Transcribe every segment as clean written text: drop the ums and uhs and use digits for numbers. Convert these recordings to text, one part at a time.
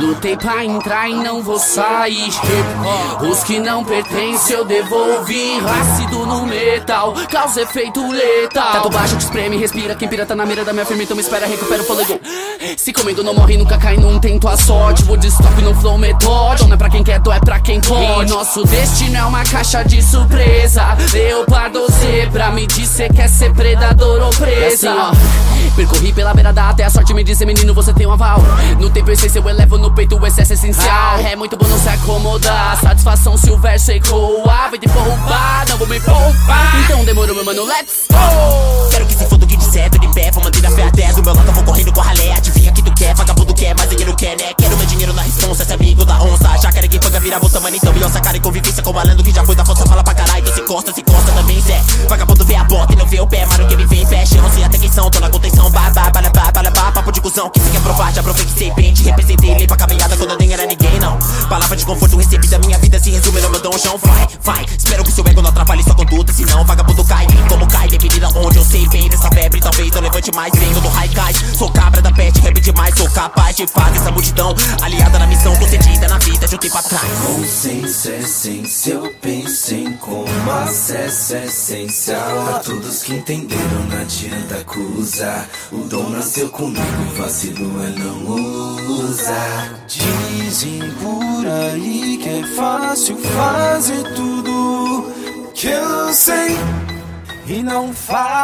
Lutei pra entrar e não vou sair. Os que não pertencem eu devolvi. Ácido no metal, causa efeito letal. Teto baixo que espreme, respira. Quem pirata na mira da minha firma, então me espera, recupera o fôlego. Se comendo não morre, nunca cai, não tento a sorte. Vou de stop no flow metódico. Não é pra quem quer, é pra quem pode. E nosso destino é uma caixa de surpresa. Leopardo ou zebra, me diz cê quer ser predador ou presa. É assim, ó, percorri pela beirada até a sorte me dizer, menino, você tem um aval. No tempo essência eu elevo no peito, o excesso essencial. É muito bom não se acomodar, satisfação se o verso ecoa. Vem te poupar, não vou me poupar. Então demorou, meu mano, let's go. Quero que se foda o que disser, tô de pé, vou manter a fé até do meu lado, eu vou correndo com a ralé. Adivinha que tu quer, vagabundo quer, mas dinheiro quer, né? Quero meu dinheiro na responsa, se amigo da onça. Já quero que paga, vira bota, mano, então me onça, cara, em convivência com o malandro que já foi da força, fala pra caralho. Então se costa também, Zé. Vagabundo vê a bota e não vê o pé, mano, que me vem, pé, chão, sem até quem são, tô na contenção, babá, papo de cuzão, que se quer provar, já provei que sei bem, te representei, lei pra caminhada quando eu nem era ninguém, não. Palavra de conforto recebi da minha vida, se resume no meu donjão, vai, espero que seu ego não atrapalhe sua conduta, senão vagabundo cai, como cai, dependendo onde eu sei bem dessa febre, talvez eu levante mais, vem do high cai, sou cabra da pet, rap demais, sou capaz de fazer essa multidão, aliada na missão, concedida na vida de um tempo atrás. Consciência, essência, eu pensei como acesso é essencial. A todos que entenderam, não adianta acusar. O dom nasceu comigo, vacilo é não usar. Dizem por aí que é fácil fazer tudo que eu sei e não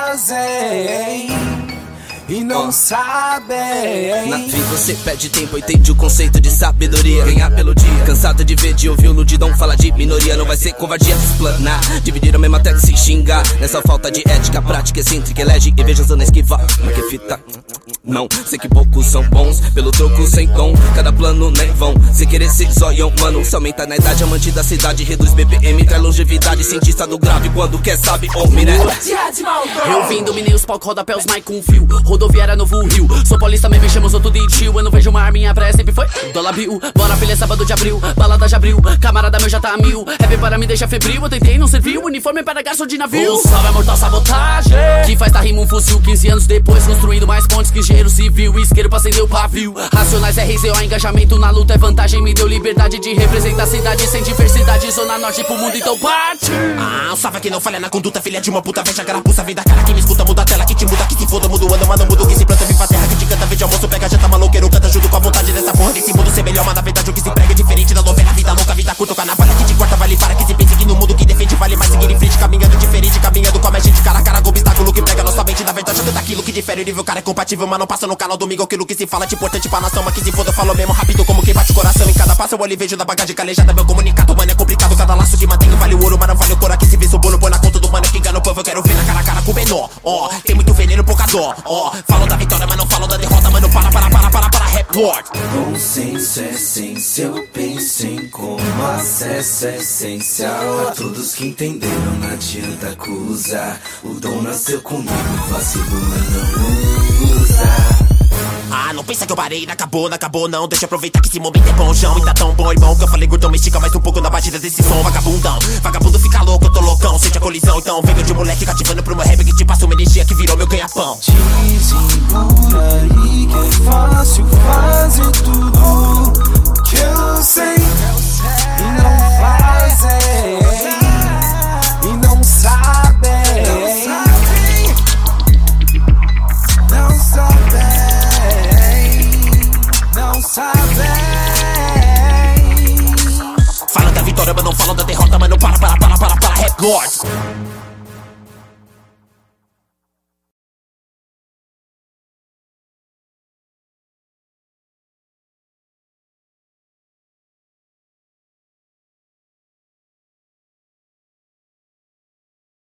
fazem. E não sabem. Na tri você perde tempo, entende o conceito de sabedoria. Ganhar pelo dia, cansado de ver de ouvir o nudidão fala de minoria. Não vai ser covardia explanar, dividir a mesma tela e se xingar. Nessa falta de ética, prática excêntrica, elege e veja zona esquivar. Mas que fita, não, sei que poucos são bons, pelo troco sem tom, cada plano nem vão. Se querer ser zoião, mano, se aumenta na idade, amante da cidade, reduz BPM, traz longevidade, cientista do grave, quando quer sabe, homem, né? Eu vim, dominei os palcos, rodapé, os mic com fio. Rodoviária Novo Rio, sou paulista, me chamamos outro de tio. Eu não vejo uma arma, minha praia sempre foi dólar bill. Bora filha, sábado de abril, balada já abriu. Camarada meu já tá a mil, rap para me deixar febril. Eu tentei, não serviu, uniforme para garçom de navio. O salve é mortal sabotagem, que faz tá rima um fuzil. 15 anos depois, construindo mais pontes que engenheiro civil. Isqueiro pra acender o pavio. Racionais RZO, engajamento na luta é vantagem. Me deu liberdade de representar a cidade sem diversidade. Zona norte pro mundo, então parte. Ah, o salve que não falha na conduta, filha de uma puta, fecha a carapuça, vem da cara que me escuta, muda a tela, que te muda, que se foda, muda o ano, mano, muda o que se planta, vem pra terra, que te canta, vem de almoço, pega, janta, maloqueiro, canta junto com a vontade dessa porra, desse mundo ser melhor, mas na verdade o que se prega é diferente da novela, vida louca, vida curta, o carnaval que te corta, vale para que se pense que no mundo que defende vale mais seguir em frente, caminhando diferente, caminhando com a gente, cara a cara, com obstáculo que pega nossa mente, na verdade canta aquilo que difere, o nível cara é compatível, mas não passa no canal domingo, aquilo que se fala é importante pra nação, mas que se foda, eu falo mesmo rápido, como quem bate o coração, em cada passo eu olho e vejo da bagagem calejada, meu comunicado, mano, é complicado, cada laço que mantenho vale o ouro, mas não vale o cor, que se vê o bolo, põe na conta do mano, que engana o povo, eu quero ver na cara a cara com o menor, ó, tem muito veneno, pouca dó, ó, falam da vitória, mas não falam da derrota, mano, para, rap word. Consciência, essência, eu pensei como acesso é essencial. A todos que entenderam, não adianta acusar. O dom nasceu comigo, vacilo é não usar. Ah, não pensa que eu parei, não acabou não. Deixa eu aproveitar que esse momento é bom, João. E tá tão bom, irmão, que eu falei gordão, me estica mais um pouco na batida desse som, vagabundão. Vagabundo fica louco, eu tô loucão, sente a colisão. Então venho de moleque cativando pro meu rap que te passa uma energia que virou meu ganha-pão. Dizem por aí que é fácil fazer tudo